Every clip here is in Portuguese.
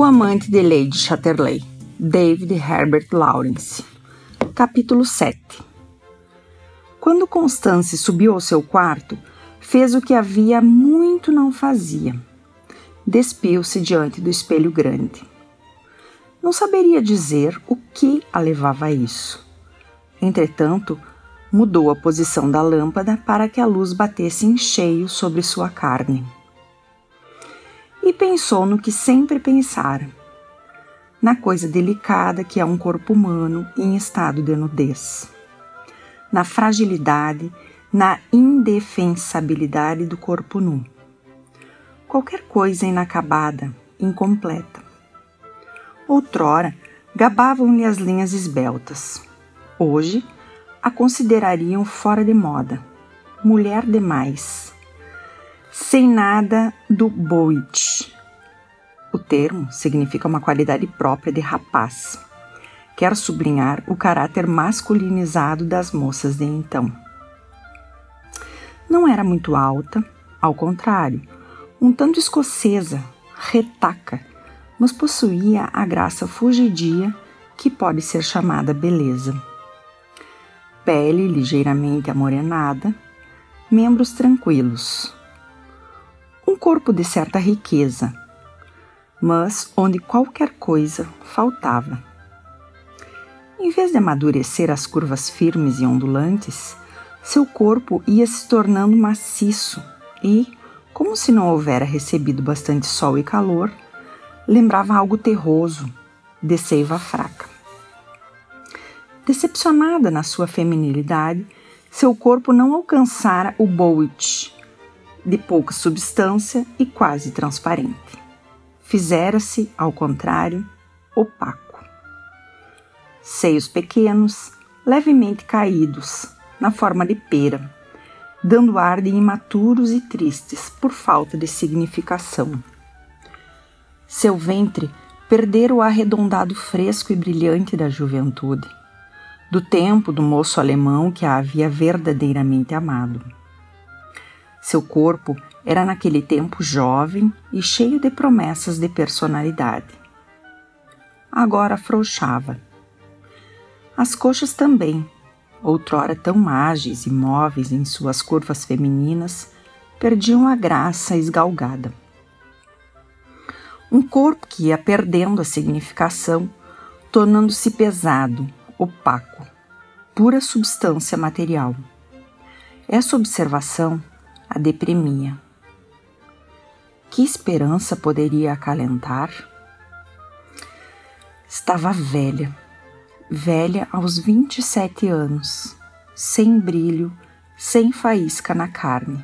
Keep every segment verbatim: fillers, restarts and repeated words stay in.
O amante de Lady Chatterley, David Herbert Lawrence. Capítulo sete. Quando Constance subiu ao seu quarto, fez o que havia muito não fazia. Despiu-se diante do espelho grande. Não saberia dizer o que a levava a isso. Entretanto, mudou a posição da lâmpada para que a luz batesse em cheio sobre sua carne. E pensou no que sempre pensara, na coisa delicada que é um corpo humano em estado de nudez, na fragilidade, na indefensabilidade do corpo nu. Qualquer coisa inacabada, incompleta. Outrora, gabavam-lhe as linhas esbeltas. Hoje, a considerariam fora de moda, mulher demais, sem nada do boit. O termo significa uma qualidade própria de rapaz. Quer sublinhar o caráter masculinizado das moças de então. Não era muito alta, ao contrário, um tanto escocesa, retaca, mas possuía a graça fugidia que pode ser chamada beleza. Pele ligeiramente amorenada, membros tranquilos. Um corpo de certa riqueza, mas onde qualquer coisa faltava. Em vez de amadurecer as curvas firmes e ondulantes, seu corpo ia se tornando maciço e, como se não houvera recebido bastante sol e calor, lembrava algo terroso, de seiva fraca. Decepcionada na sua feminilidade, seu corpo não alcançara o boit, de pouca substância e quase transparente. Fizera-se, ao contrário, opaco. Seios pequenos, levemente caídos, na forma de pera, dando ar de imaturos e tristes por falta de significação. Seu ventre perdera o arredondado fresco e brilhante da juventude, do tempo do moço alemão que a havia verdadeiramente amado. Seu corpo era naquele tempo jovem e cheio de promessas de personalidade. Agora afrouxava. As coxas também, outrora tão ágeis e móveis em suas curvas femininas, perdiam a graça esgalgada. Um corpo que ia perdendo a significação, tornando-se pesado, opaco, pura substância material. Essa observação a deprimia. Que esperança poderia acalentar? Estava velha, velha aos vinte e sete anos, sem brilho, sem faísca na carne.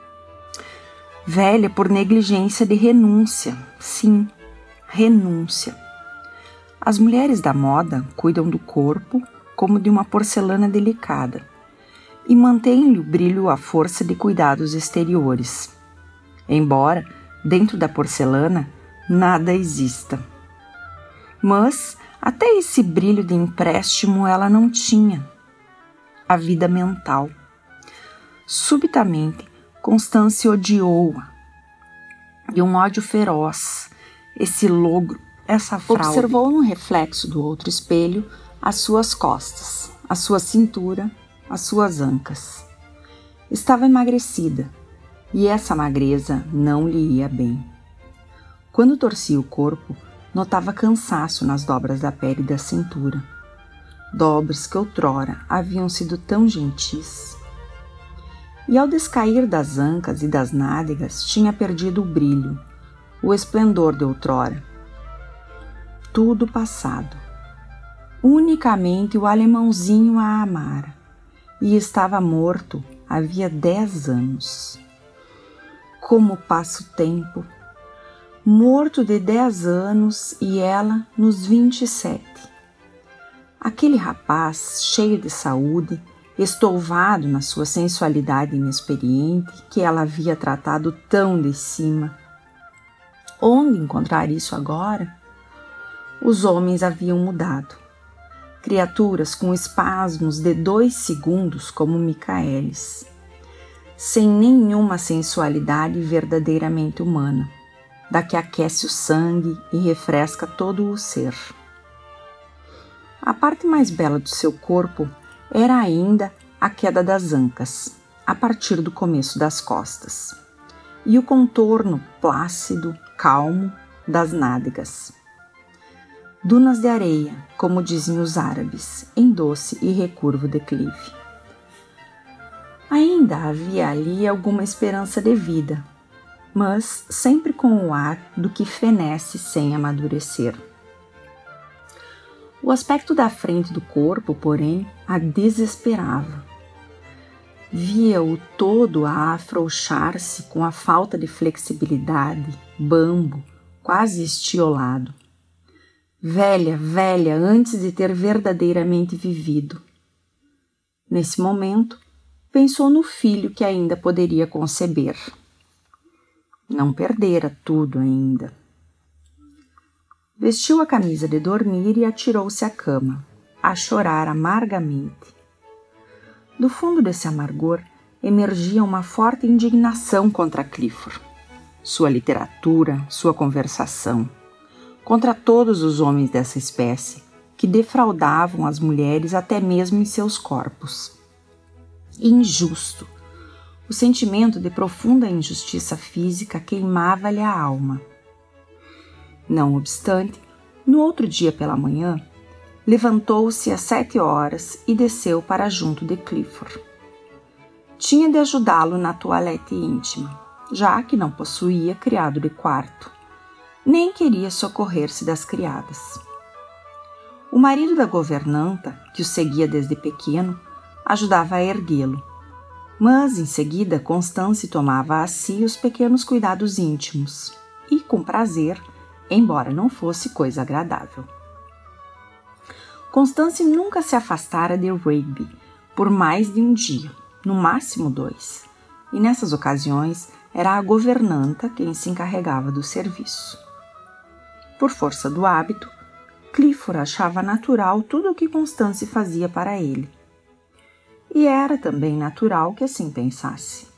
Velha por negligência de renúncia, sim, renúncia. As mulheres da moda cuidam do corpo como de uma porcelana delicada e mantêm-lhe o brilho à força de cuidados exteriores. Embora, dentro da porcelana, nada exista. Mas, até esse brilho de empréstimo ela não tinha. A vida mental. Subitamente, Constance odiou-a. De um ódio feroz, esse logro, essa fraude. Observou no reflexo do outro espelho as suas costas, a sua cintura, as suas ancas. Estava emagrecida, e essa magreza não lhe ia bem. Quando torcia o corpo, notava cansaço nas dobras da pele e da cintura. Dobras que outrora haviam sido tão gentis. E ao descair das ancas e das nádegas, tinha perdido o brilho, o esplendor de outrora. Tudo passado. Unicamente o alemãozinho a amara. E estava morto havia dez anos. Como passa o tempo! Morto de dez anos e ela nos vinte e sete. Aquele rapaz, cheio de saúde, estouvado na sua sensualidade inexperiente, que ela havia tratado tão de cima. Onde encontrar isso agora? Os homens haviam mudado. Criaturas com espasmos de dois segundos como Micaelis, sem nenhuma sensualidade verdadeiramente humana. da que aquece o sangue e refresca todo o ser. A parte mais bela do seu corpo era ainda a queda das ancas, a partir do começo das costas, e o contorno plácido, calmo das nádegas. Dunas de areia, como dizem os árabes, em doce e recurvo declive. Ainda havia ali alguma esperança de vida, mas sempre com o ar do que fenece sem amadurecer. O aspecto da frente do corpo, porém, a desesperava. Via-o todo a afrouxar-se com a falta de flexibilidade, bambo, quase estiolado. Velha, velha, antes de ter verdadeiramente vivido. Nesse momento, pensou no filho que ainda poderia conceber. Não perdera tudo ainda. Vestiu a camisa de dormir e atirou-se à cama, a chorar amargamente. Do fundo desse amargor emergia uma forte indignação contra Clifford, sua literatura, sua conversação, contra todos os homens dessa espécie que defraudavam as mulheres até mesmo em seus corpos. Injusto. O sentimento de profunda injustiça física queimava-lhe a alma. Não obstante, no outro dia pela manhã, levantou-se às sete horas e desceu para junto de Clifford. Tinha de ajudá-lo na toilette íntima, já que não possuía criado de quarto, nem queria socorrer-se das criadas. O marido da governanta, que o seguia desde pequeno, ajudava a erguê-lo, mas em seguida Constance tomava a si os pequenos cuidados íntimos e, com prazer, embora não fosse coisa agradável. Constance nunca se afastara de Rigby por mais de um dia, no máximo dois, e nessas ocasiões era a governanta quem se encarregava do serviço. Por força do hábito, Clifford achava natural tudo o que Constance fazia para ele. E era também natural que assim pensasse.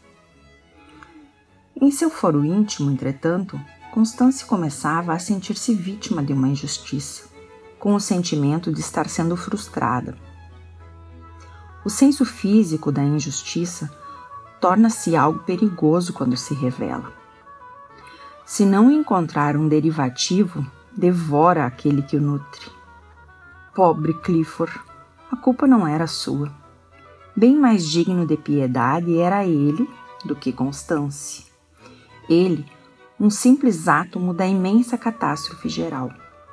Em seu foro íntimo, entretanto, Constance começava a sentir-se vítima de uma injustiça, com o sentimento de estar sendo frustrada. O senso físico da injustiça torna-se algo perigoso quando se revela. Se não encontrar um derivativo, devora aquele que o nutre. Pobre Clifford, a culpa não era sua. Bem mais digno de piedade era ele do que Constance. Ele, um simples átomo da imensa catástrofe geral.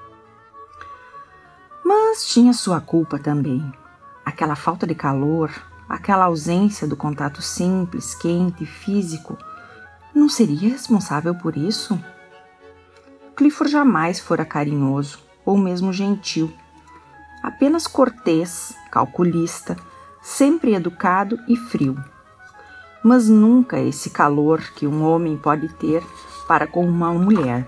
Mas tinha sua culpa também. Aquela falta de calor, aquela ausência do contato simples, quente e físico, não seria responsável por isso? Clifford jamais fora carinhoso ou mesmo gentil, apenas cortês, calculista, sempre educado e frio, mas nunca esse calor que um homem pode ter para com uma mulher,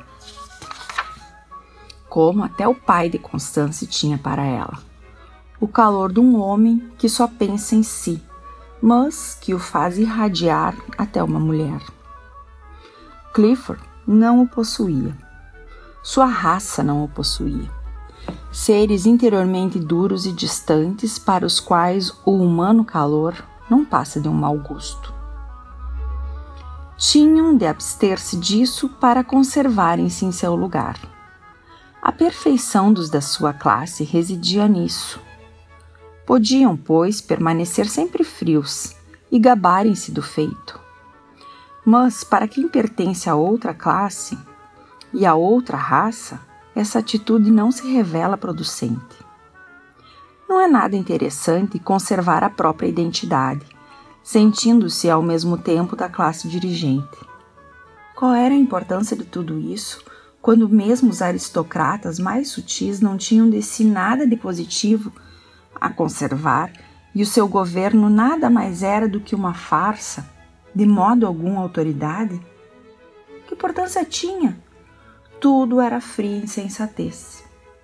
como até o pai de Constance tinha para ela, o calor de um homem que só pensa em si, mas que o faz irradiar até uma mulher. Clifford não o possuía, sua raça não o possuía. Seres interiormente duros e distantes para os quais o humano calor não passa de um mau gosto. Tinham de abster-se disso para conservarem-se em seu lugar. A perfeição dos da sua classe residia nisso. Podiam, pois, permanecer sempre frios e gabarem-se do feito. Mas, para quem pertence a outra classe e a outra raça, essa atitude não se revela producente. Não é nada interessante conservar a própria identidade, sentindo-se ao mesmo tempo da classe dirigente. Qual era a importância de tudo isso, quando mesmo os aristocratas mais sutis não tinham de si nada de positivo a conservar e o seu governo nada mais era do que uma farsa, de modo algum autoridade? Que importância tinha? Tudo era fria insensatez.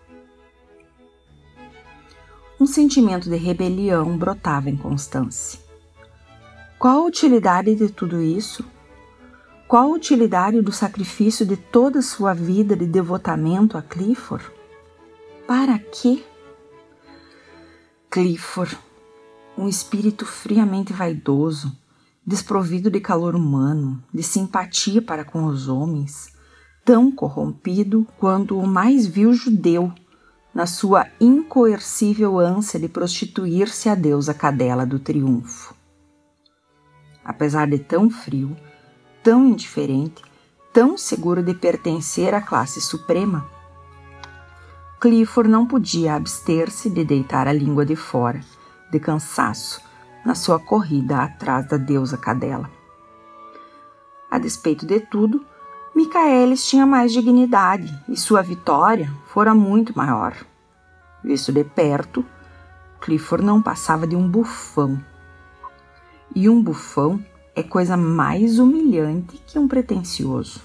Um sentimento de rebelião brotava em Constance. Qual a utilidade de tudo isso? Qual a utilidade do sacrifício de toda a sua vida de devotamento a Clifford? Para quê? Clifford, um espírito friamente vaidoso, desprovido de calor humano, de simpatia para com os homens, tão corrompido quanto o mais vil judeu, na sua incoercível ânsia de prostituir-se à deusa cadela do triunfo. Apesar de tão frio, tão indiferente, tão seguro de pertencer à classe suprema, Clifford não podia abster-se de deitar a língua de fora, de cansaço, na sua corrida atrás da deusa cadela. A despeito de tudo, Michaelis tinha mais dignidade e sua vitória fora muito maior. Visto de perto, Clifford não passava de um bufão. E um bufão é coisa mais humilhante que um pretensioso.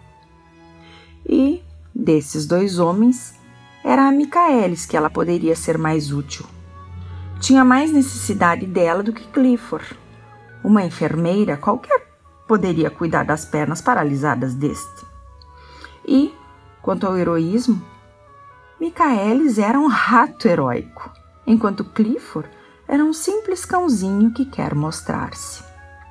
E, desses dois homens, era a Michaelis que ela poderia ser mais útil. Tinha mais necessidade dela do que Clifford. Uma enfermeira qualquer poderia cuidar das pernas paralisadas deste. E, quanto ao heroísmo, Michaelis era um rato heróico, enquanto Clifford era um simples cãozinho que quer mostrar-se.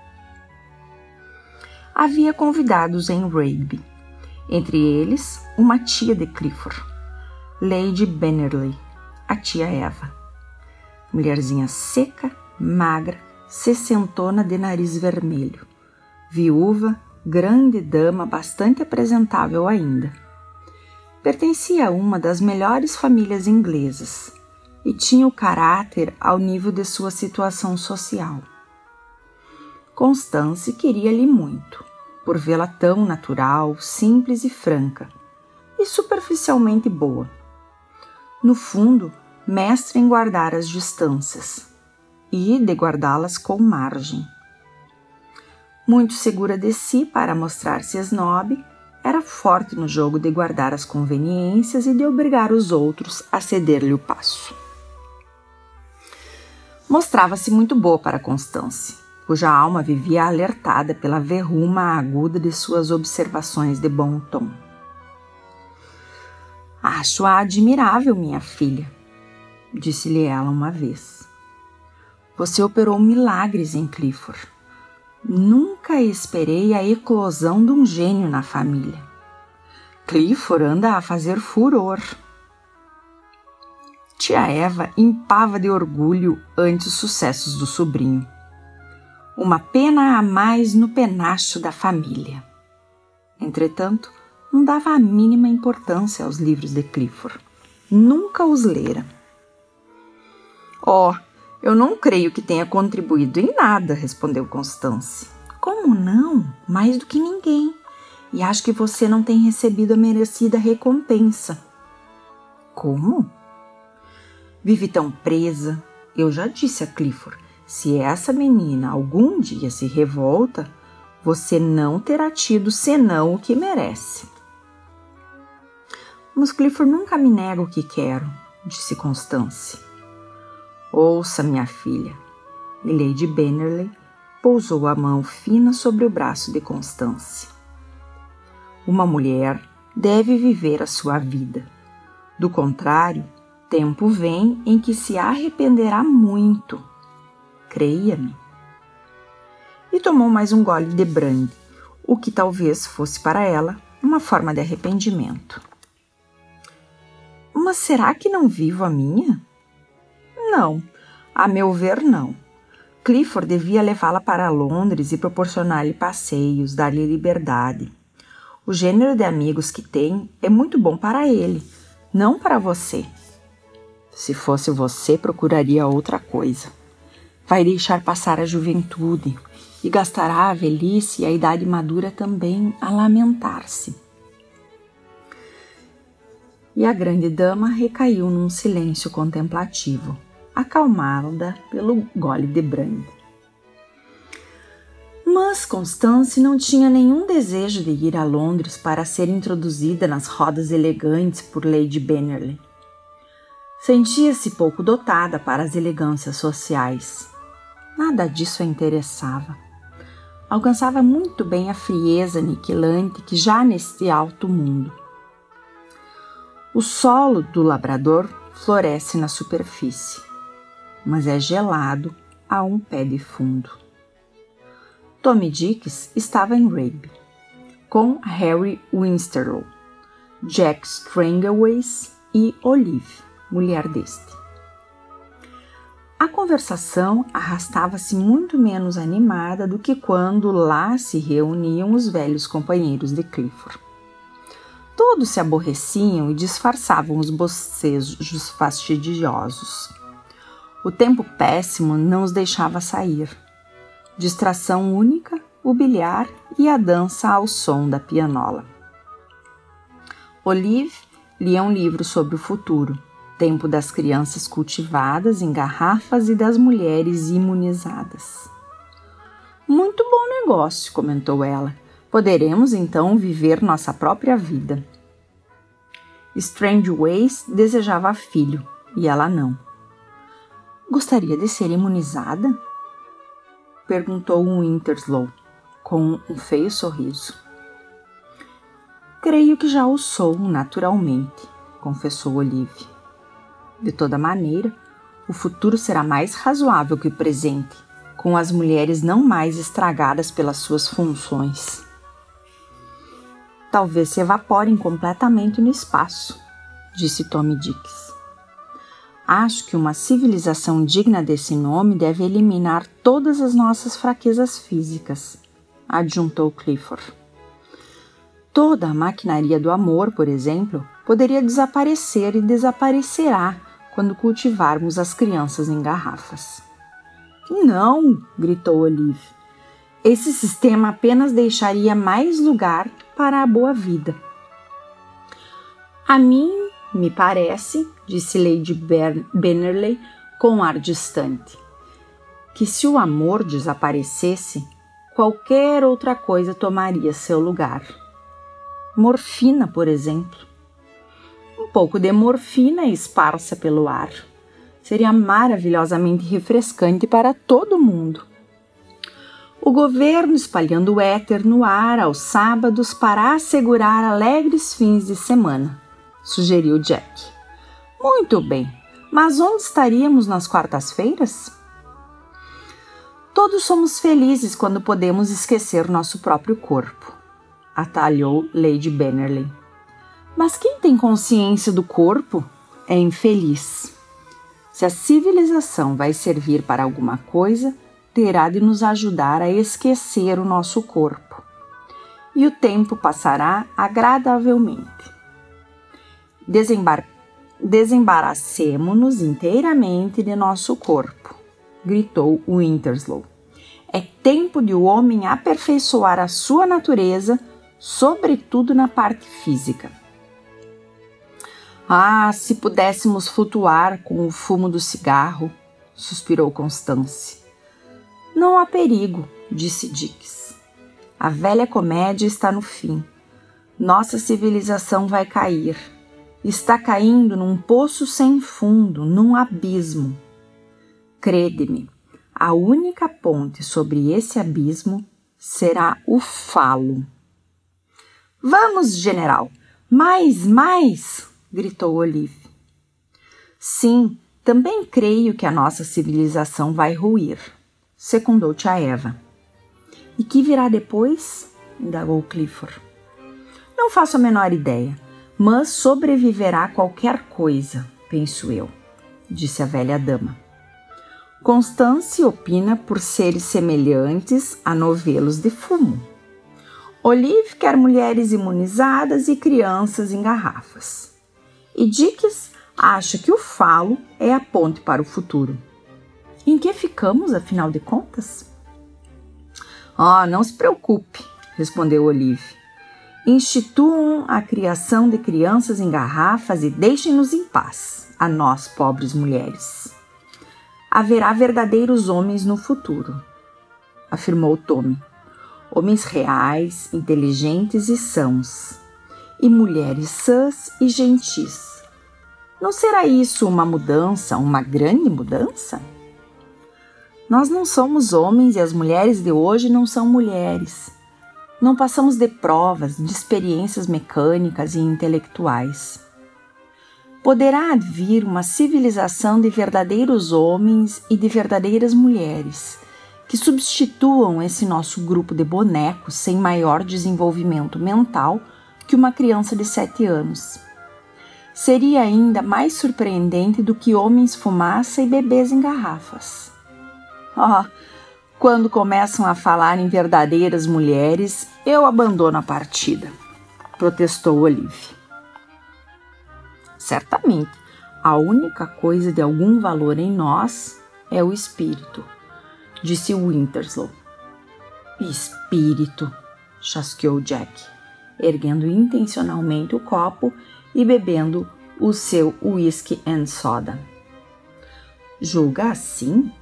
Havia convidados em Rugby, entre eles uma tia de Clifford, Lady Bennerley, a tia Eva. Mulherzinha seca, magra, sessentona de nariz vermelho, viúva, grande dama bastante apresentável ainda. Pertencia a uma das melhores famílias inglesas e tinha o caráter ao nível de sua situação social. Constance queria-lhe muito, por vê-la tão natural, simples e franca, e superficialmente boa. No fundo, mestre em guardar as distâncias, e de guardá-las com margem. Muito segura de si para mostrar-se esnobe, era forte no jogo de guardar as conveniências e de obrigar os outros a ceder-lhe o passo. Mostrava-se muito boa para Constance, cuja alma vivia alertada pela verruma aguda de suas observações de bom tom. Acho-a admirável, minha filha, disse-lhe ela uma vez. Você operou milagres em Clifford. Nunca esperei a eclosão de um gênio na família. Clifford anda a fazer furor. Tia Eva impava de orgulho ante os sucessos do sobrinho. Uma pena a mais no penacho da família. Entretanto, não dava a mínima importância aos livros de Clifford. Nunca os lera. Oh, eu não creio que tenha contribuído em nada, respondeu Constance. Como não? Mais do que ninguém. E acho que você não tem recebido a merecida recompensa. Como? Vive tão presa. Eu já disse a Clifford, se essa menina algum dia se revolta, você não terá tido senão o que merece. Mas Clifford nunca me nega o que quero, disse Constance. Ouça, minha filha. E Lady Bennerley pousou a mão fina sobre o braço de Constance. Uma mulher deve viver a sua vida. Do contrário, tempo vem em que se arrependerá muito. Creia-me. E tomou mais um gole de brandy, o que talvez fosse para ela uma forma de arrependimento. Mas será que não vivo a minha? Não, a meu ver não. Clifford devia levá-la para Londres e proporcionar-lhe passeios, dar-lhe liberdade. O gênero de amigos que tem é muito bom para ele, não para você. Se fosse você, procuraria outra coisa. Vai deixar passar a juventude e gastará a velhice e a idade madura também a lamentar-se. E a grande dama recaiu num silêncio contemplativo, acalmada pelo gole de brandy. Mas Constance não tinha nenhum desejo de ir a Londres para ser introduzida nas rodas elegantes por Lady Bennerley. Sentia-se pouco dotada para as elegâncias sociais. Nada disso a interessava. alcançava muito bem a frieza aniquilante que já neste alto mundo. O solo do Labrador floresce na superfície, mas é gelado a um pé de fundo. Tommy Dix estava em Raby, com Harry Winsterlow, Jack Strangways e Olive, mulher deste. A conversação arrastava-se muito menos animada do que quando lá se reuniam os velhos companheiros de Clifford. Todos se aborreciam e disfarçavam os bocejos fastidiosos. O tempo péssimo não os deixava sair. Distração única, o bilhar e a dança ao som da pianola. Olive lia um livro sobre o futuro, tempo das crianças cultivadas em garrafas e das mulheres imunizadas. Muito bom negócio, comentou ela. Poderemos então viver nossa própria vida. Strangeways desejava filho e ela não. Gostaria de ser imunizada? Perguntou Winterslow, com um feio sorriso. Creio que já o sou naturalmente, confessou Olive. De toda maneira, o futuro será mais razoável que o presente, com as mulheres não mais estragadas pelas suas funções. Talvez se evaporem completamente no espaço, disse Tommy Dix. Acho que uma civilização digna desse nome deve eliminar todas as nossas fraquezas físicas, adjuntou Clifford. Toda a maquinaria do amor, por exemplo, poderia desaparecer e desaparecerá quando cultivarmos as crianças em garrafas. Não, gritou Olive. Esse sistema apenas deixaria mais lugar para a boa vida. A mim me parece, disse Lady Bennerley com ar distante, que se o amor desaparecesse, qualquer outra coisa tomaria seu lugar. Morfina, por exemplo. Um pouco de morfina esparsa pelo ar. Seria maravilhosamente refrescante para todo mundo. O governo espalhando o éter no ar aos sábados para assegurar alegres fins de semana, sugeriu Jack. Muito bem, mas onde estaríamos nas quartas-feiras? Todos somos felizes quando podemos esquecer nosso próprio corpo, atalhou Lady Bennerley. Mas quem tem consciência do corpo é infeliz. Se a civilização vai servir para alguma coisa, terá de nos ajudar a esquecer o nosso corpo. E o tempo passará agradavelmente. Desembar- Desembaracemo-nos inteiramente de nosso corpo, gritou Winterslow. É tempo de o homem aperfeiçoar a sua natureza, sobretudo na parte física. Ah, se pudéssemos flutuar com o fumo do cigarro, suspirou Constance. Não há perigo, disse Dix. A velha comédia está no fim. Nossa civilização vai cair. Está caindo num poço sem fundo, num abismo. Crede-me, a única ponte sobre esse abismo será o falo. Vamos, general! Mais, mais! Gritou Olive. Sim, também creio que a nossa civilização vai ruir, secundou tia Eva. E que virá depois? Indagou Clifford. Não faço a menor ideia, mas sobreviverá qualquer coisa, penso eu, disse a velha dama. Constance opina por seres semelhantes a novelos de fumo. Olive quer mulheres imunizadas e crianças em garrafas. E Dix acha que o falo é a ponte para o futuro. Em que ficamos, afinal de contas? Ah, não se preocupe, respondeu Olive. Instituam a criação de crianças em garrafas e deixem-nos em paz, a nós, pobres mulheres. Haverá verdadeiros homens no futuro, afirmou Tommy. Homens reais, inteligentes e sãos, e mulheres sãs e gentis. Não será isso uma mudança, uma grande mudança? Nós não somos homens e as mulheres de hoje não são mulheres. Não passamos de provas, de experiências mecânicas e intelectuais. Poderá vir uma civilização de verdadeiros homens e de verdadeiras mulheres, que substituam esse nosso grupo de bonecos sem maior desenvolvimento mental que uma criança de sete anos. Seria ainda mais surpreendente do que homens fumaça e bebês em garrafas. Oh, quando começam a falar em verdadeiras mulheres, eu abandono a partida, protestou Olive. Certamente, a única coisa de algum valor em nós é o espírito, disse Winterslow. Espírito, chasqueou Jack, erguendo intencionalmente o copo e bebendo o seu whisky and soda. Julga assim?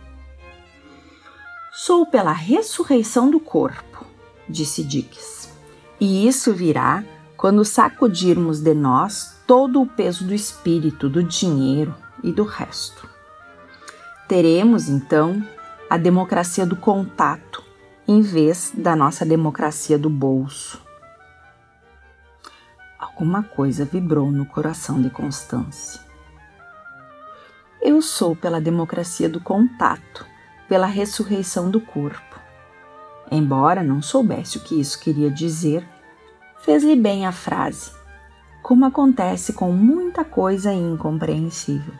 Sou pela ressurreição do corpo, disse Dix, e isso virá quando sacudirmos de nós todo o peso do espírito, do dinheiro e do resto. Teremos, então, a democracia do contato, em vez da nossa democracia do bolso. Alguma coisa vibrou no coração de Constance. Eu sou pela democracia do contato, pela ressurreição do corpo. Embora não soubesse o que isso queria dizer, fez-lhe bem a frase, como acontece com muita coisa incompreensível.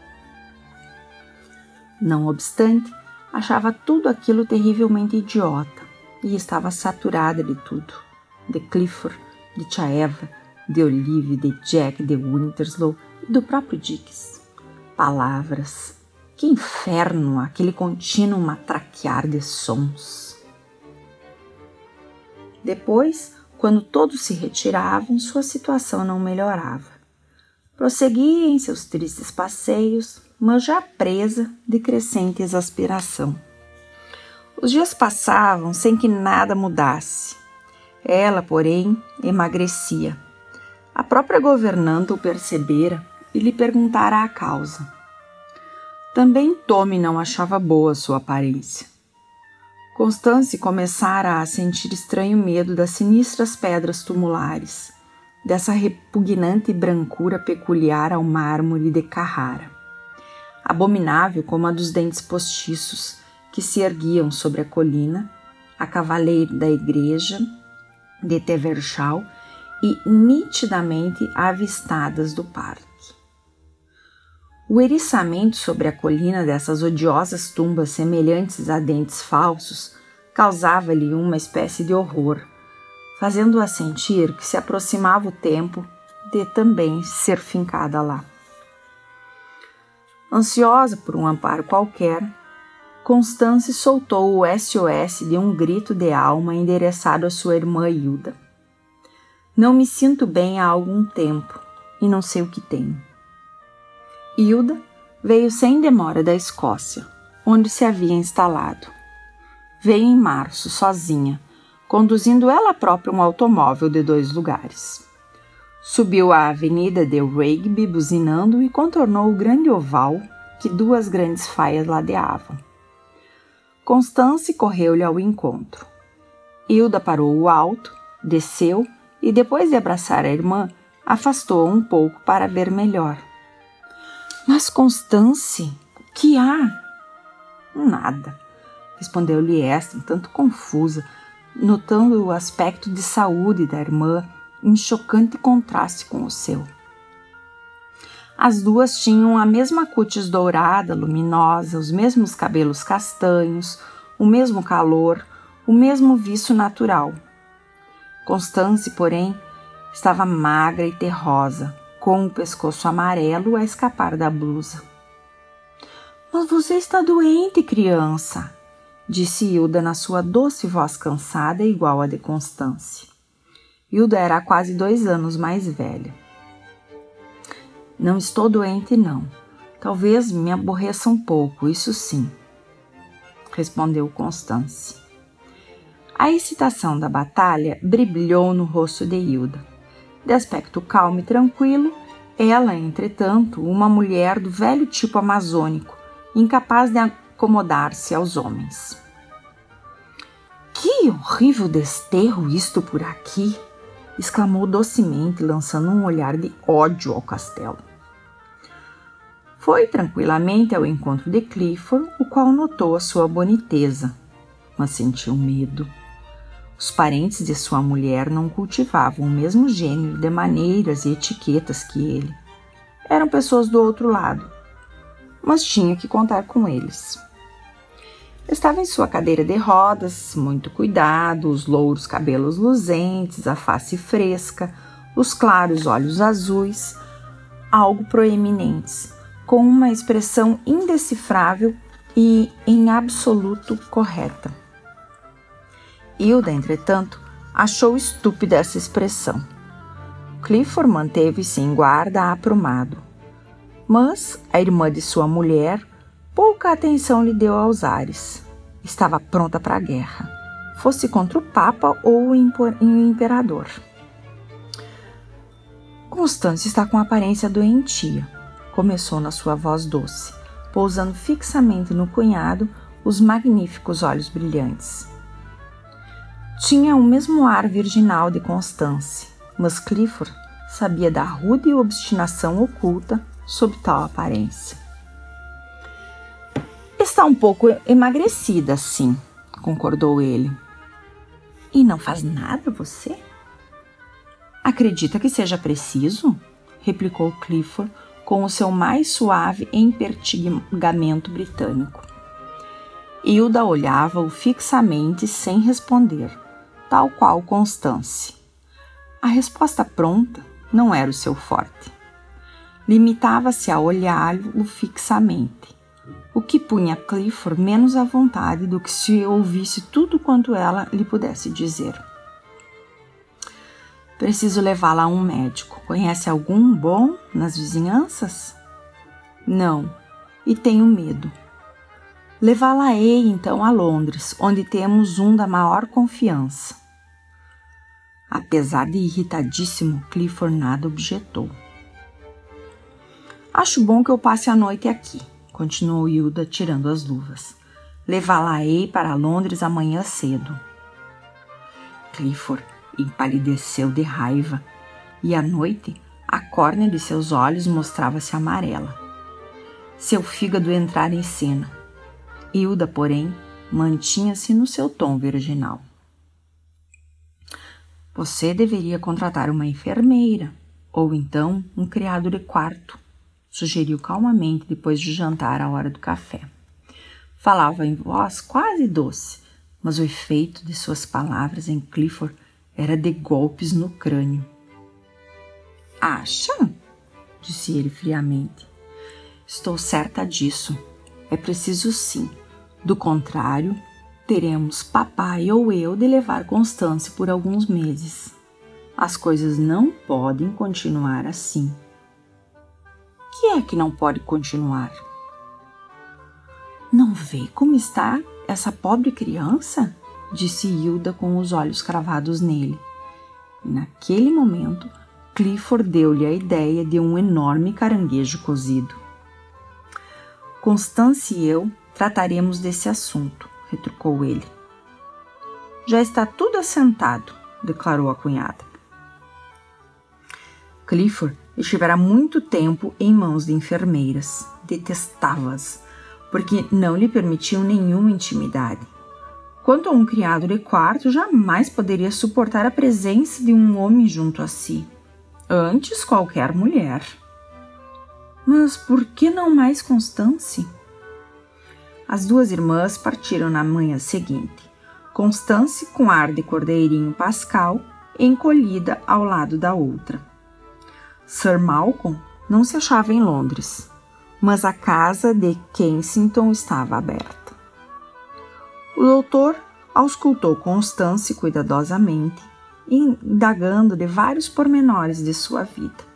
Não obstante, achava tudo aquilo terrivelmente idiota e estava saturada de tudo, de Clifford, de Chaeva, de Olive, de Jack, de Winterslow e do próprio Dix. Palavras. Que inferno aquele contínuo matraquear de sons. Depois, quando todos se retiravam, sua situação não melhorava. Prosseguia em seus tristes passeios, mas já presa de crescente exasperação. Os dias passavam sem que nada mudasse. Ela, porém, emagrecia. A própria governanta o percebera e lhe perguntara a causa. Também Tommy não achava boa sua aparência. Constance começara a sentir estranho medo das sinistras pedras tumulares, dessa repugnante brancura peculiar ao mármore de Carrara, abominável como a dos dentes postiços que se erguiam sobre a colina, a cavaleiro da igreja de Tevershall e nitidamente avistadas do parque. O eriçamento sobre a colina dessas odiosas tumbas semelhantes a dentes falsos causava-lhe uma espécie de horror, fazendo-a sentir que se aproximava o tempo de também ser fincada lá. Ansiosa por um amparo qualquer, Constance soltou o S O S de um grito de alma endereçado à sua irmã Hilda. Não me sinto bem há algum tempo e não sei o que tenho. Hilda veio sem demora da Escócia, onde se havia instalado. Veio em março, sozinha, conduzindo ela própria um automóvel de dois lugares. Subiu a avenida de Rugby buzinando e contornou o grande oval que duas grandes faias ladeavam. Constance correu-lhe ao encontro. Hilda parou alto, desceu e, depois de abraçar a irmã, afastou-a um pouco para ver melhor. Mas, Constance, o que há? Nada, respondeu-lhe esta, um tanto confusa, notando o aspecto de saúde da irmã em chocante contraste com o seu. As duas tinham a mesma cútis dourada, luminosa, os mesmos cabelos castanhos, o mesmo calor, o mesmo viço natural. Constance, porém, estava magra e terrosa, com o pescoço amarelo a escapar da blusa. — Mas você está doente, criança! Disse Hilda na sua doce voz cansada e igual à de Constance. Hilda era quase dois anos mais velha. — Não estou doente, não. Talvez me aborreça um pouco, isso sim, respondeu Constance. A excitação da batalha brilhou no rosto de Hilda. De aspecto calmo e tranquilo, ela, entretanto, uma mulher do velho tipo amazônico, incapaz de acomodar-se aos homens. Que horrível desterro isto por aqui! Exclamou docemente, lançando um olhar de ódio ao castelo. Foi tranquilamente ao encontro de Clifford, o qual notou a sua boniteza, mas sentiu medo. Os parentes de sua mulher não cultivavam o mesmo gênero de maneiras e etiquetas que ele. Eram pessoas do outro lado, mas tinha que contar com eles. Estava em sua cadeira de rodas, muito cuidado, os louros cabelos luzentes, a face fresca, os claros olhos azuis, algo proeminentes, com uma expressão indecifrável e em absoluto correta. Hilda, entretanto, achou estúpida essa expressão. Clifford manteve-se em guarda aprumado, mas a irmã de sua mulher pouca atenção lhe deu aos ares. Estava pronta para a guerra, fosse contra o Papa ou o imperador. Constância está com aparência doentia, começou na sua voz doce, pousando fixamente no cunhado os magníficos olhos brilhantes. Tinha o mesmo ar virginal de Constância, mas Clifford sabia da rude obstinação oculta sob tal aparência. Está um pouco emagrecida, sim, concordou ele. E não faz nada, você? Acredita que seja preciso? Replicou Clifford com o seu mais suave empertigamento britânico. Hilda olhava-o fixamente sem responder, tal qual Constance. A resposta pronta não era o seu forte. Limitava-se a olhá-lo fixamente, o que punha Clifford menos à vontade do que se ouvisse tudo quanto ela lhe pudesse dizer. Preciso levá-la a um médico. Conhece algum bom nas vizinhanças? Não, e tenho medo. Levá-la-ei então a Londres, onde temos um da maior confiança. Apesar de irritadíssimo, Clifford nada objetou. Acho bom que eu passe a noite aqui, continuou Hilda, tirando as luvas. Levá-la-ei para Londres amanhã cedo. Clifford empalideceu de raiva, e à noite a córnea de seus olhos mostrava-se amarela. Seu fígado entrara em cena. Hilda, porém, mantinha-se no seu tom virginal. Você deveria contratar uma enfermeira, ou então um criado de quarto, sugeriu calmamente depois de jantar à hora do café. Falava em voz quase doce, mas o efeito de suas palavras em Clifford era de golpes no crânio. Acha? Disse ele friamente. Estou certa disso. É preciso sim. Do contrário, teremos papai ou eu de levar Constância por alguns meses. As coisas não podem continuar assim. O que é que não pode continuar? Não vê como está essa pobre criança? Disse Hilda com os olhos cravados nele. E naquele momento, Clifford deu-lhe a ideia de um enorme caranguejo cozido. Constância e eu trataremos desse assunto, retrucou ele. Já está tudo assentado, declarou a cunhada. Clifford estivera muito tempo em mãos de enfermeiras, detestava-as, porque não lhe permitiam nenhuma intimidade. Quanto a um criado de quarto, jamais poderia suportar a presença de um homem junto a si. Antes, qualquer mulher. Mas por que não mais Constance? As duas irmãs partiram na manhã seguinte. Constance com ar de cordeirinho pascal, encolhida ao lado da outra. Sir Malcolm não se achava em Londres, mas a casa de Kensington estava aberta. O doutor auscultou Constance cuidadosamente, indagando de vários pormenores de sua vida.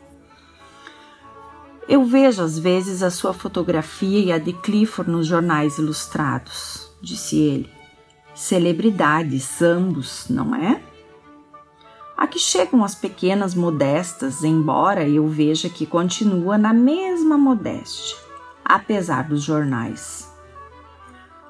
Eu vejo às vezes a sua fotografia e a de Clifford nos jornais ilustrados, disse ele. Celebridades, ambos, não é? Aqui chegam as pequenas modestas, embora eu veja que continua na mesma modéstia, apesar dos jornais.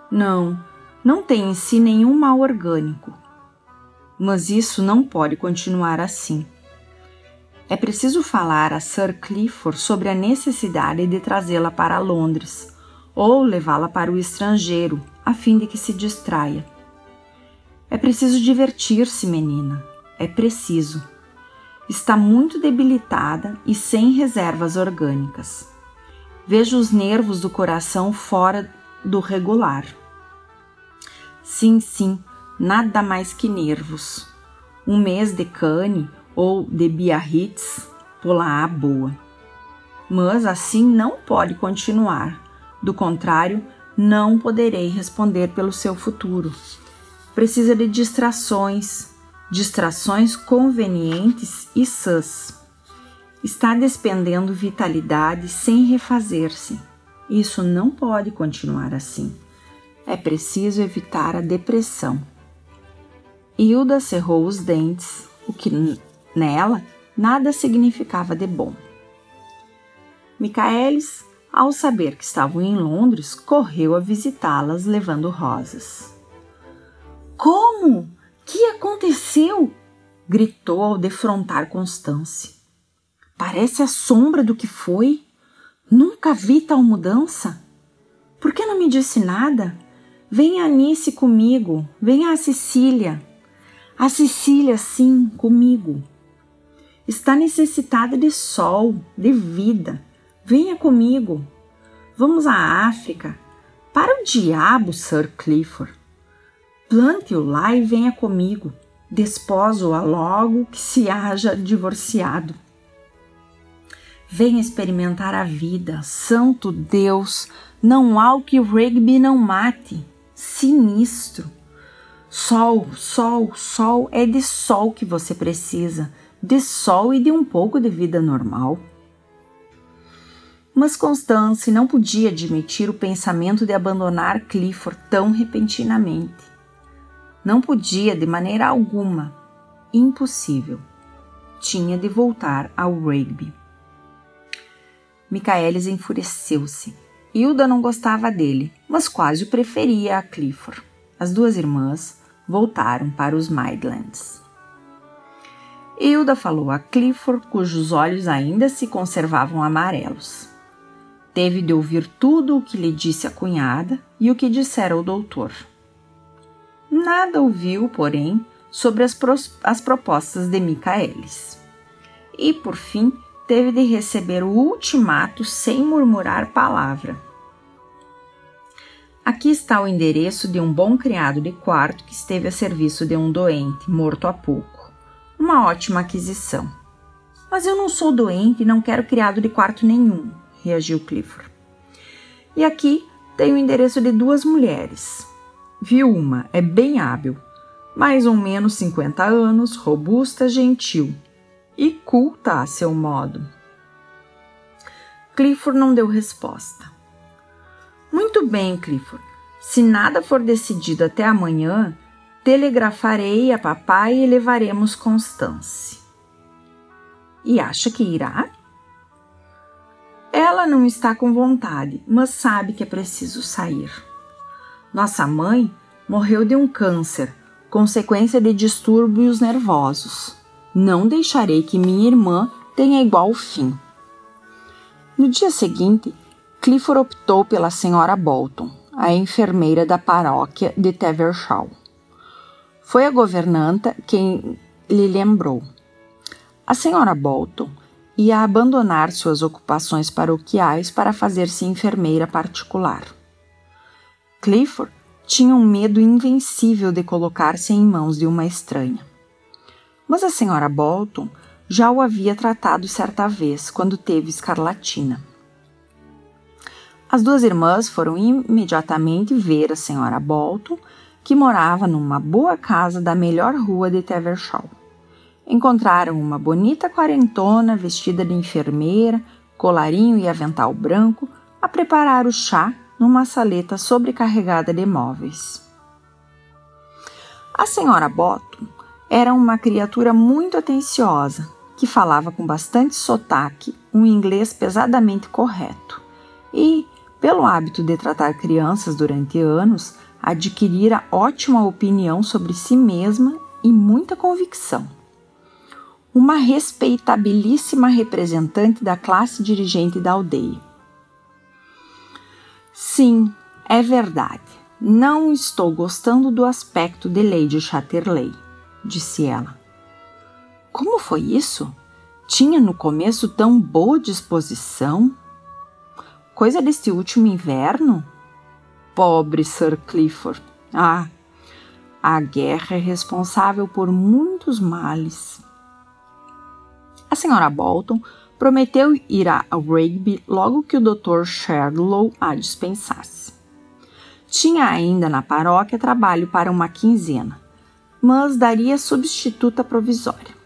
Não, não tem em si nenhum mal orgânico. Mas isso não pode continuar assim. É preciso falar a Sir Clifford sobre a necessidade de trazê-la para Londres ou levá-la para o estrangeiro, a fim de que se distraia. É preciso divertir-se, menina. É preciso. Está muito debilitada e sem reservas orgânicas. Vejo os nervos do coração fora do regular. Sim, sim, nada mais que nervos. Um mês de cane ou de Biarritz, pô-la-á boa. Mas assim não pode continuar. Do contrário, não poderei responder pelo seu futuro. Precisa de distrações, distrações convenientes e sãs. Está despendendo vitalidade sem refazer-se. Isso não pode continuar assim. É preciso evitar a depressão. Hilda cerrou os dentes, o que nela nada significava de bom. Michaelis, ao saber que estavam em Londres, correu a visitá-las levando rosas. Como? Que aconteceu? Gritou ao defrontar Constance. Parece a sombra do que foi. Nunca vi tal mudança. Por que não me disse nada? Venha a Nice comigo, venha a Sicília. A Sicília, sim, comigo. Está necessitada de sol, de vida. Venha comigo. Vamos à África. Para o diabo, Sir Clifford. Plante-o lá e venha comigo. Desposo-a logo que se haja divorciado. Venha experimentar a vida. Santo Deus, não há o que o Rigby não mate. Sinistro. Sol, sol, sol, é de sol que você precisa. De sol e de um pouco de vida normal. Mas Constance não podia admitir o pensamento de abandonar Clifford tão repentinamente. Não podia de maneira alguma. Impossível. Tinha de voltar ao Rigby. Michaelis enfureceu-se. Hilda não gostava dele, mas quase o preferia a Clifford. As duas irmãs voltaram para os Midlands. Hilda falou a Clifford, cujos olhos ainda se conservavam amarelos. Teve de ouvir tudo o que lhe disse a cunhada e o que dissera o doutor. Nada ouviu, porém, sobre as, pros, as propostas de Michaelis. E, por fim, teve de receber o ultimato sem murmurar palavra. Aqui está o endereço de um bom criado de quarto que esteve a serviço de um doente, morto há pouco. Uma ótima aquisição. Mas eu não sou doente e não quero criado de quarto nenhum, reagiu Clifford. E aqui tem o endereço de duas mulheres. Viu uma, é bem hábil, mais ou menos cinquenta anos, robusta, gentil e culta a seu modo. Clifford não deu resposta. Muito bem, Clifford. Se nada for decidido até amanhã, telegrafarei a papai e levaremos Constance. E acha que irá? Ela não está com vontade, mas sabe que é preciso sair. Nossa mãe morreu de um câncer, consequência de distúrbios nervosos. Não deixarei que minha irmã tenha igual fim. No dia seguinte, Clifford optou pela senhora Bolton, a enfermeira da paróquia de Tevershaw. Foi a governanta quem lhe lembrou. A senhora Bolton ia abandonar suas ocupações paroquiais para fazer-se enfermeira particular. Clifford tinha um medo invencível de colocar-se em mãos de uma estranha. Mas a senhora Bolton já o havia tratado certa vez, quando teve escarlatina. As duas irmãs foram imediatamente ver a senhora Bolton, que morava numa boa casa da melhor rua de Tevershaw. Encontraram uma bonita quarentona vestida de enfermeira, colarinho e avental branco, a preparar o chá numa saleta sobrecarregada de móveis. A senhora Bolton era uma criatura muito atenciosa, que falava com bastante sotaque um inglês pesadamente correto e, pelo hábito de tratar crianças durante anos, adquirira ótima opinião sobre si mesma e muita convicção. Uma respeitabilíssima representante da classe dirigente da aldeia. Sim, é verdade. Não estou gostando do aspecto de Lady Chatterley, disse ela. Como foi isso? Tinha no começo tão boa disposição? Coisa deste último inverno? Pobre Sir Clifford. Ah, a guerra é responsável por muitos males. A senhora Bolton prometeu ir a Rugby logo que o doutor Sherdlow a dispensasse. Tinha ainda na paróquia trabalho para uma quinzena, mas daria substituta provisória.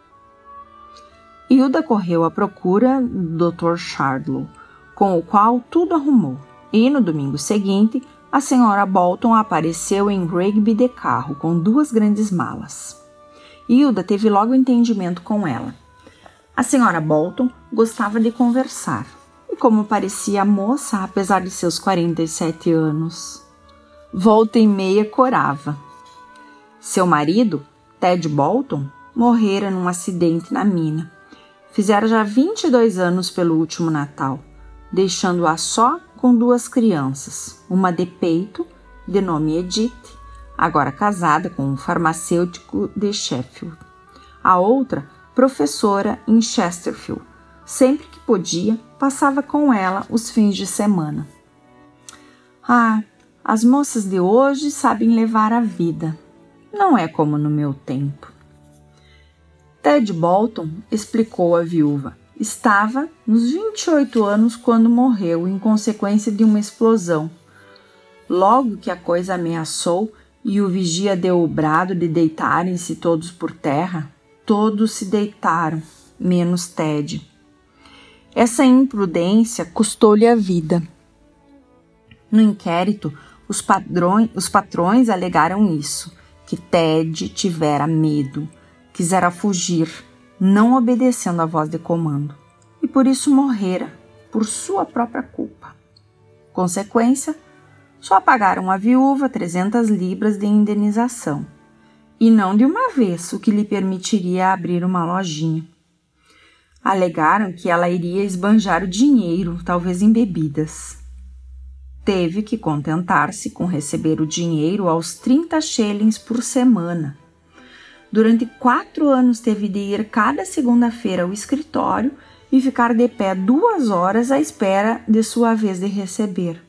Hilda correu à procura do doutor Sherdlow, com o qual tudo arrumou, e no domingo seguinte a senhora Bolton apareceu em Rugby de carro com duas grandes malas. Hilda teve logo entendimento com ela. A senhora Bolton gostava de conversar, e como parecia moça, apesar de seus quarenta e sete anos, volta e meia corava. Seu marido, Ted Bolton, morrera num acidente na mina. Fizera já vinte e dois anos pelo último Natal, deixando-a só com duas crianças, uma de peito, de nome Edith, agora casada com um farmacêutico de Sheffield. A outra, professora em Chesterfield. Sempre que podia, passava com ela os fins de semana. Ah, as moças de hoje sabem levar a vida. Não é como no meu tempo. Ted Bolton, explicou a viúva, estava nos vinte e oito anos quando morreu em consequência de uma explosão. Logo que a coisa ameaçou e o vigia deu o brado de deitarem-se todos por terra, todos se deitaram, menos Ted. Essa imprudência custou-lhe a vida. No inquérito, os, padrões, os patrões alegaram isso, que Ted tivera medo, quisera fugir, não obedecendo à voz de comando, e por isso morrera, por sua própria culpa. Consequência, só pagaram à viúva trezentas libras de indenização, e não de uma vez, o que lhe permitiria abrir uma lojinha. Alegaram que ela iria esbanjar o dinheiro, talvez em bebidas. Teve que contentar-se com receber o dinheiro aos trinta shillings por semana. Durante quatro anos teve de ir cada segunda-feira ao escritório e ficar de pé duas horas à espera de sua vez de receber.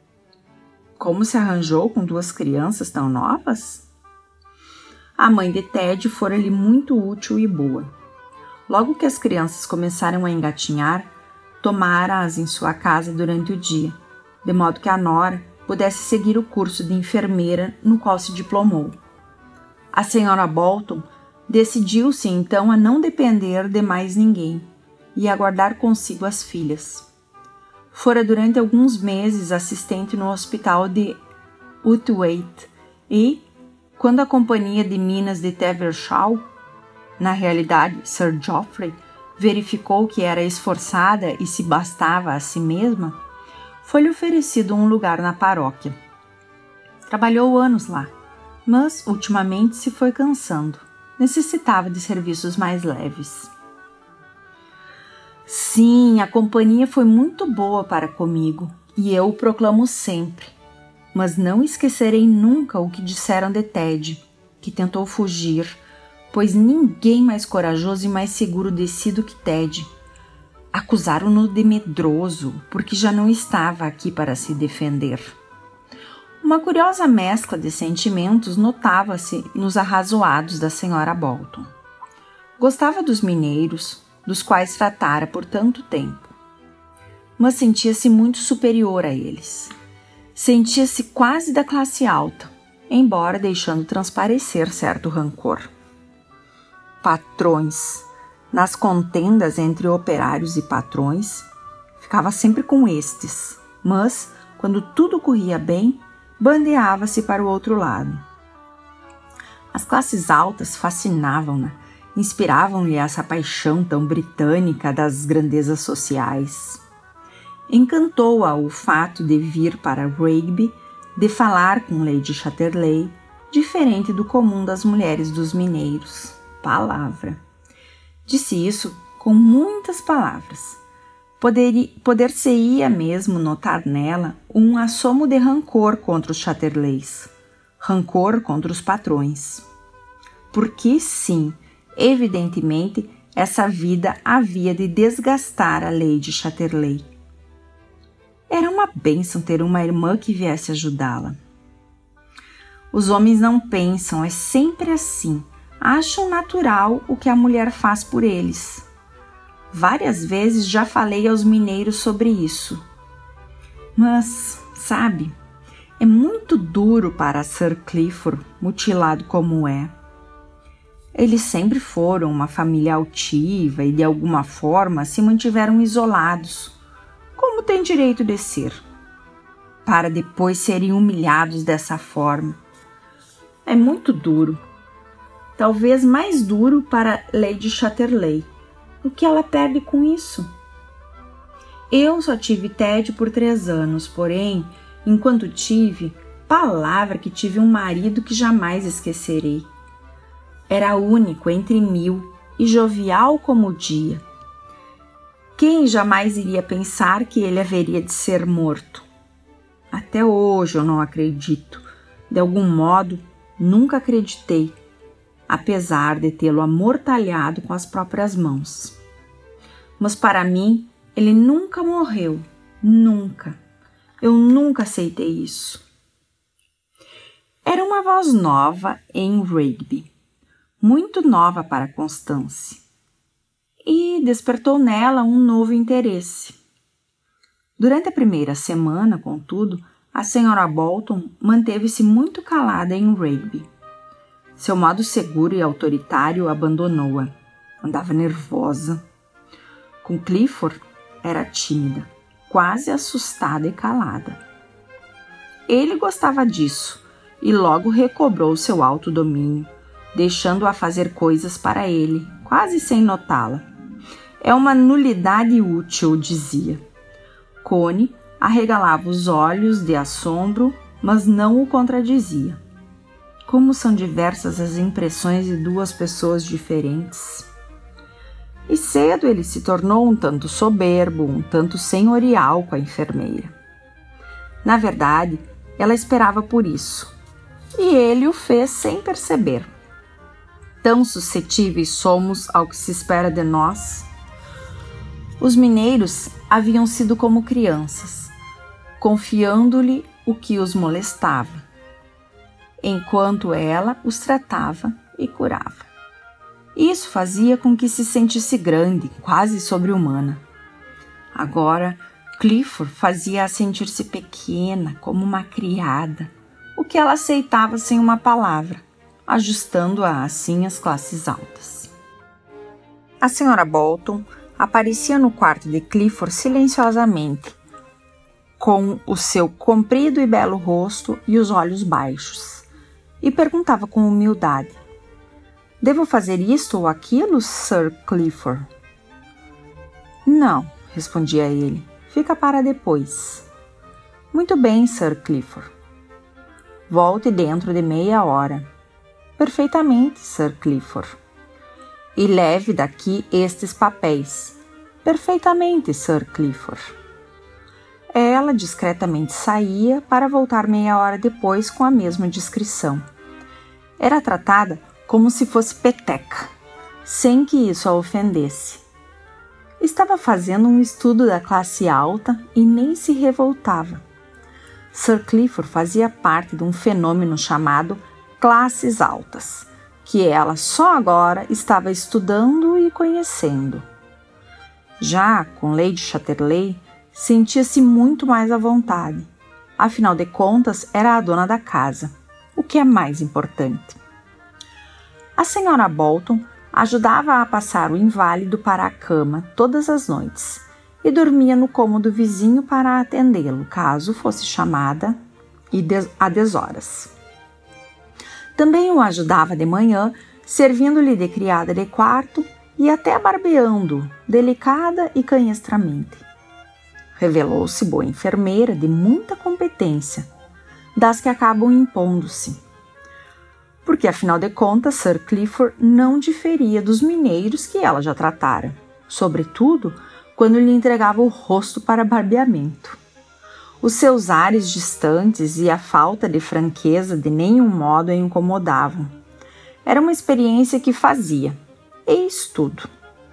Como se arranjou com duas crianças tão novas? A mãe de Ted fora-lhe muito útil e boa. Logo que as crianças começaram a engatinhar, tomara-as em sua casa durante o dia, de modo que a nora pudesse seguir o curso de enfermeira no qual se diplomou. A senhora Bolton decidiu-se então a não depender de mais ninguém e a guardar consigo as filhas. Fora durante alguns meses assistente no hospital de Outwaite e, quando a companhia de minas de Tevershaw, na realidade Sir Geoffrey, verificou que era esforçada e se bastava a si mesma, foi-lhe oferecido um lugar na paróquia. Trabalhou anos lá, mas ultimamente se foi cansando. Necessitava de serviços mais leves. Sim, a companhia foi muito boa para comigo, e eu o proclamo sempre. Mas não esquecerei nunca o que disseram de Ted, que tentou fugir, pois ninguém mais corajoso e mais seguro de si do que Ted. Acusaram-no de medroso, porque já não estava aqui para se defender. Uma curiosa mescla de sentimentos notava-se nos arrazoados da senhora Bolton. Gostava dos mineiros, dos quais tratara por tanto tempo, mas sentia-se muito superior a eles. Sentia-se quase da classe alta, embora deixando transparecer certo rancor. Patrões. Nas contendas entre operários e patrões, ficava sempre com estes, mas, quando tudo corria bem, bandeava-se para o outro lado. As classes altas fascinavam-na, inspiravam-lhe essa paixão tão britânica das grandezas sociais. Encantou-a o fato de vir para Rigby, de falar com Lady Chatterley, diferente do comum das mulheres dos mineiros. Palavra. Disse isso com muitas palavras. Poder, poder-se-ia mesmo notar nela um assomo de rancor contra os Chatterleys, rancor contra os patrões. Porque, sim, evidentemente, essa vida havia de desgastar a Lady Chatterley. Era uma bênção ter uma irmã que viesse ajudá-la. Os homens não pensam, é sempre assim. Acham natural o que a mulher faz por eles. Várias vezes já falei aos mineiros sobre isso. Mas, sabe, é muito duro para Sir Clifford, mutilado como é. Eles sempre foram uma família altiva e de alguma forma se mantiveram isolados, como tem direito de ser, para depois serem humilhados dessa forma. É muito duro. Talvez mais duro para Lady Chatterley. O que ela perde com isso? Eu só tive tédio por três anos, porém, enquanto tive, palavra que tive um marido que jamais esquecerei. Era único entre mil e jovial como o dia. Quem jamais iria pensar que ele haveria de ser morto? Até hoje eu não acredito. De algum modo, nunca acreditei, apesar de tê-lo amortalhado com as próprias mãos. Mas para mim, ele nunca morreu, nunca. Eu nunca aceitei isso. Era uma voz nova em Rigby, muito nova para Constance, e despertou nela um novo interesse. Durante a primeira semana, contudo, a senhora Bolton manteve-se muito calada em Rigby. Seu modo seguro e autoritário abandonou-a. Andava nervosa. Com Clifford, era tímida, quase assustada e calada. Ele gostava disso e logo recobrou seu autodomínio, deixando-a fazer coisas para ele, quase sem notá-la. É uma nulidade útil, dizia. Connie arregalava os olhos de assombro, mas não o contradizia. Como são diversas as impressões de duas pessoas diferentes. E cedo ele se tornou um tanto soberbo, um tanto senhorial com a enfermeira. Na verdade, ela esperava por isso, e ele o fez sem perceber. Tão suscetíveis somos ao que se espera de nós. Os mineiros haviam sido como crianças, confiando-lhe o que os molestava, enquanto ela os tratava e curava. Isso fazia com que se sentisse grande, quase sobre-humana. Agora, Clifford fazia-a sentir-se pequena, como uma criada, o que ela aceitava sem uma palavra, ajustando-a assim às classes altas. A senhora Bolton aparecia no quarto de Clifford silenciosamente, com o seu comprido e belo rosto e os olhos baixos, e perguntava com humildade: "Devo fazer isto ou aquilo, Sir Clifford?" "Não", respondia ele, "fica para depois." "Muito bem, Sir Clifford." "Volte dentro de meia hora." "Perfeitamente, Sir Clifford." "E leve daqui estes papéis." "Perfeitamente, Sir Clifford." Ela discretamente saía para voltar meia hora depois com a mesma discrição. Era tratada como se fosse peteca, sem que isso a ofendesse. Estava fazendo um estudo da classe alta e nem se revoltava. Sir Clifford fazia parte de um fenômeno chamado classes altas, que ela só agora estava estudando e conhecendo. Já com Lady Chatterley, sentia-se muito mais à vontade. Afinal de contas, era a dona da casa, o que é mais importante. A senhora Bolton ajudava a passar o inválido para a cama todas as noites e dormia no cômodo vizinho para atendê-lo, caso fosse chamada e a deshoras. Também o ajudava de manhã, servindo-lhe de criada de quarto e até barbeando, delicada e canhestramente. revelou-se boa enfermeira de muita competência, das que acabam impondo-se. Porque, afinal de contas, Sir Clifford não diferia dos mineiros que ela já tratara, sobretudo quando lhe entregava o rosto para barbeamento. Os seus ares distantes e a falta de franqueza de nenhum modo a incomodavam. Era uma experiência que fazia, eis tudo.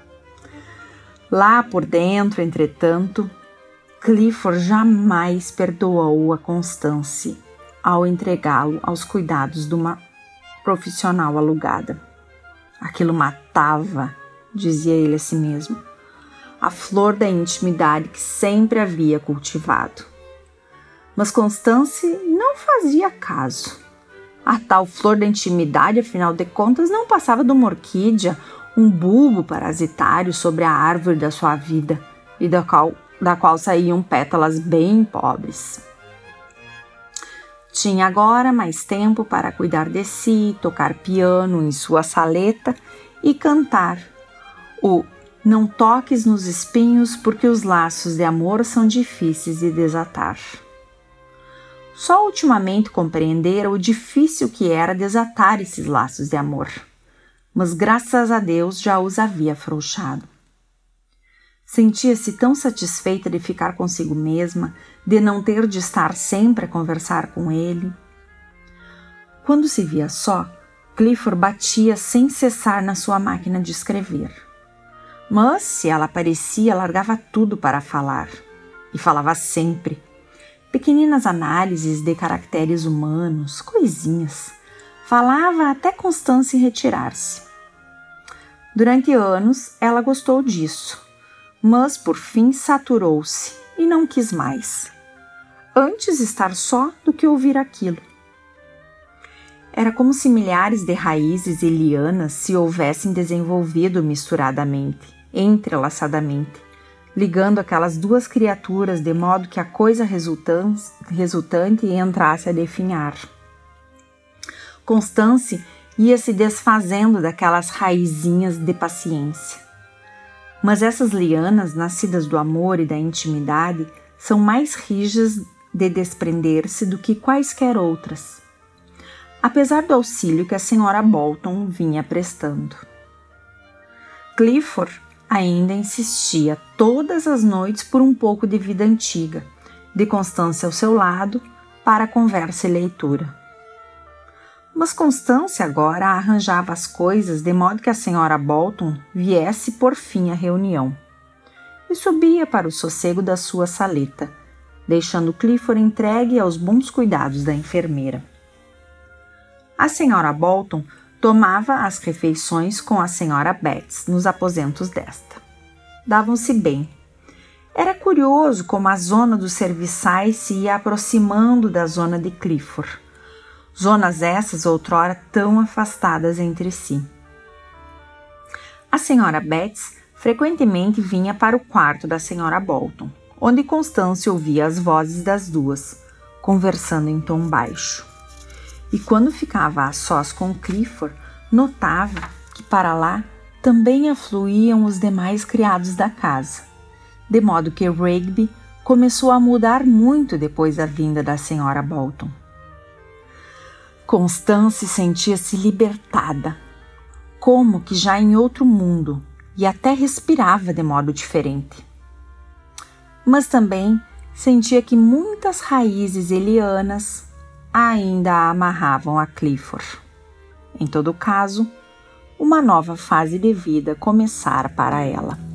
Lá por dentro, entretanto, Clifford jamais perdoou a Constance ao entregá-lo aos cuidados de uma profissional alugada. Aquilo matava, dizia ele a si mesmo, a flor da intimidade que sempre havia cultivado. Mas Constance não fazia caso. A tal flor da intimidade, afinal de contas, não passava de uma orquídea, um bulbo parasitário sobre a árvore da sua vida e da qual, da qual saíam pétalas bem pobres. Tinha agora mais tempo para cuidar de si, tocar piano em sua saleta e cantar o "Não toques nos espinhos porque os laços de amor são difíceis de desatar". Só ultimamente compreendera o difícil que era desatar esses laços de amor, mas graças a Deus já os havia afrouxado. Sentia-se tão satisfeita de ficar consigo mesma, de não ter de estar sempre a conversar com ele. Quando se via só, Clifford batia sem cessar na sua máquina de escrever. Mas, se ela aparecia, largava tudo para falar. E falava sempre. Pequeninas análises de caracteres humanos, coisinhas. Falava até Constance retirar-se. Durante anos, ela gostou disso, mas por fim saturou-se e não quis mais. Antes estar só do que ouvir aquilo. Era como se milhares de raízes e lianas se houvessem desenvolvido misturadamente, entrelaçadamente, ligando aquelas duas criaturas de modo que a coisa resultante, resultante entrasse a definhar. Constance ia se desfazendo daquelas raizinhas de paciência. Mas essas lianas, nascidas do amor e da intimidade, são mais rijas de desprender-se do que quaisquer outras, apesar do auxílio que a senhora Bolton vinha prestando. Clifford ainda insistia todas as noites por um pouco de vida antiga, de Constância ao seu lado, para conversa e leitura. Mas Constância agora arranjava as coisas de modo que a senhora Bolton viesse por fim à reunião, e subia para o sossego da sua saleta, deixando Clifford entregue aos bons cuidados da enfermeira. A senhora Bolton tomava as refeições com a senhora Betts nos aposentos desta. Davam-se bem. Era curioso como a zona dos serviçais se ia aproximando da zona de Clifford, zonas essas outrora tão afastadas entre si. A senhora Betts frequentemente vinha para o quarto da senhora Bolton, onde Constância ouvia as vozes das duas, conversando em tom baixo. E quando ficava a sós com Clifford, notava que para lá também afluíam os demais criados da casa, de modo que Rigby começou a mudar muito depois da vinda da senhora Bolton. Constance sentia-se libertada, como que já em outro mundo, e até respirava de modo diferente. Mas também sentia que muitas raízes e lianas ainda a amarravam a Clifford. Em todo caso, uma nova fase de vida começara para ela.